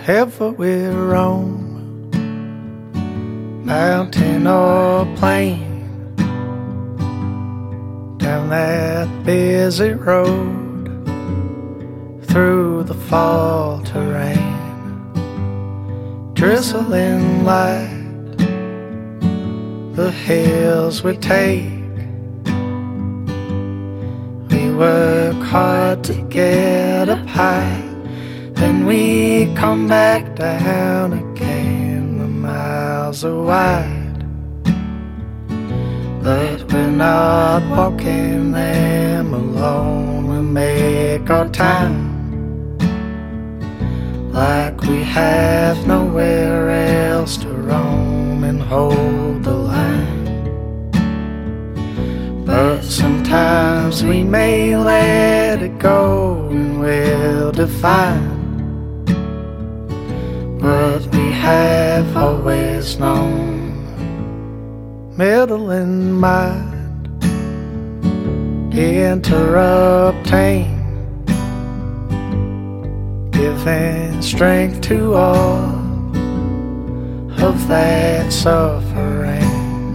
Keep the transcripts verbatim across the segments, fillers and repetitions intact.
Wherever we roam, mountain or plain, down that busy road, through the fall terrain, drizzling light, the hills we take. We work hard to get up high, then we come back down again. The miles are wide, but we're not walking them alone. We make our time like we have nowhere else to roam and hold the line. But sometimes we may let it go, and we'll define what we have always known. Middling mind, interrupting, giving strength to all of that suffering.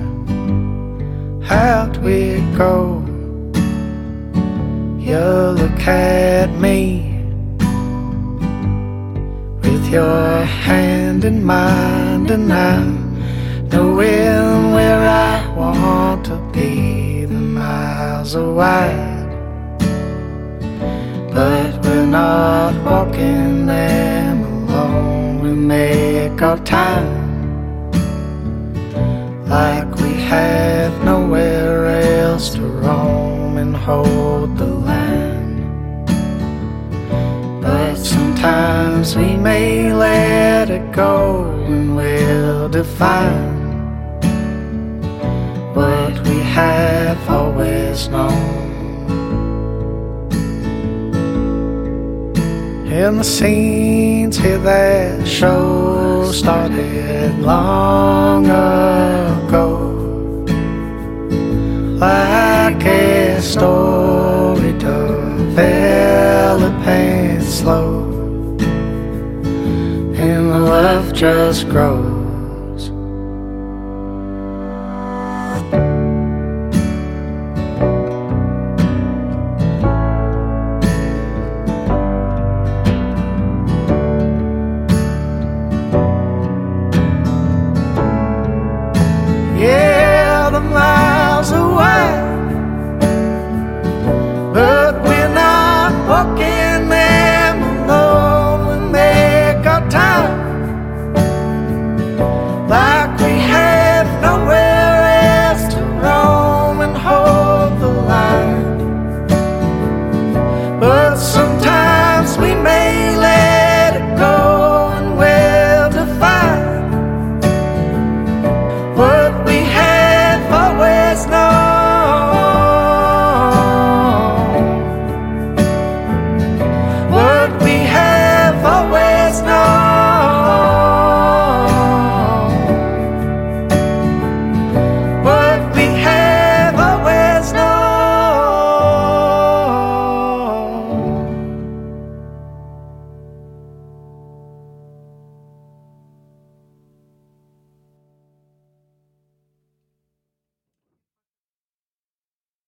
How'd we go? You look at me with your hand in mine, and I'm knowing where I want to be. The miles are wide, but we're not walking them alone. We make our time like we have nowhere else to roam and hold the line. But sometimes we may let it go, and we'll define what we have always known. And the scenes here, that show started long ago, like a story developing slow, and the love just grows.